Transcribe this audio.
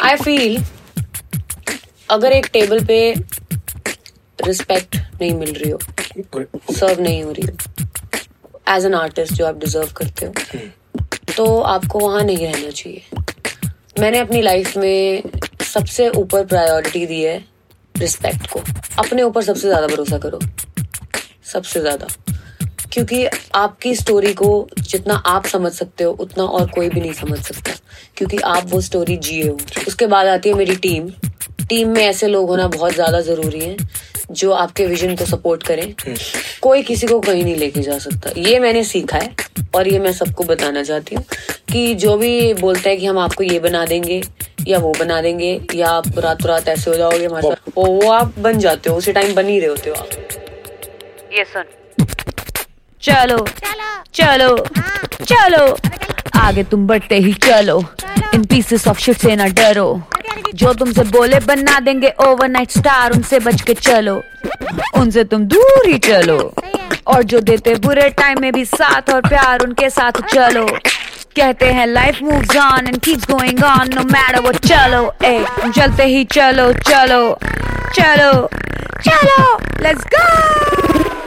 I feel अगर एक table पे रिस्पेक्ट नहीं मिल रही हो, सर्व नहीं हो रही हो एज एन आर्टिस्ट जो आप डिजर्व करते हो, तो आपको वहां नहीं रहना चाहिए. मैंने अपनी लाइफ में सबसे ऊपर प्रायोरिटी दी है रिस्पेक्ट को. अपने ऊपर सबसे ज्यादा भरोसा करो, सबसे ज्यादा, क्योंकि आपकी स्टोरी को जितना आप समझ सकते हो उतना और कोई भी नहीं समझ सकता, क्योंकि आप वो स्टोरी जिए हो. उसके बाद आती है मेरी टीम. टीम में ऐसे लोग होना बहुत ज्यादा जरूरी है जो आपके विजन को सपोर्ट करें. कोई किसी को कहीं नहीं लेके जा सकता. ये मैंने सीखा है और ये मैं सबको बताना चाहती हूँ कि जो भी बोलता है कि हम आपको ये बना देंगे या वो बना देंगे या आप रातों रात ऐसे हो जाओगे हमारे साथ, वो आप बन जाते हो, उसी टाइम बन ही रहे होते हो आप. ये सुन, चलो चलो चलो आगे तुम बढ़ते ही चलो. इन पीसेस ऑफ शिट से ना डरो, जो तुमसे बोले बना देंगे ओवरनाइट स्टार, उनसे बच के चलो, उनसे तुम दूर ही चलो. और जो देते बुरे टाइम में भी साथ और प्यार, उनके साथ चलो. कहते हैं life moves on and keeps going on no matter what. चलो तुम चलते ही चलो चलो चलो चलो, लेट्स गो.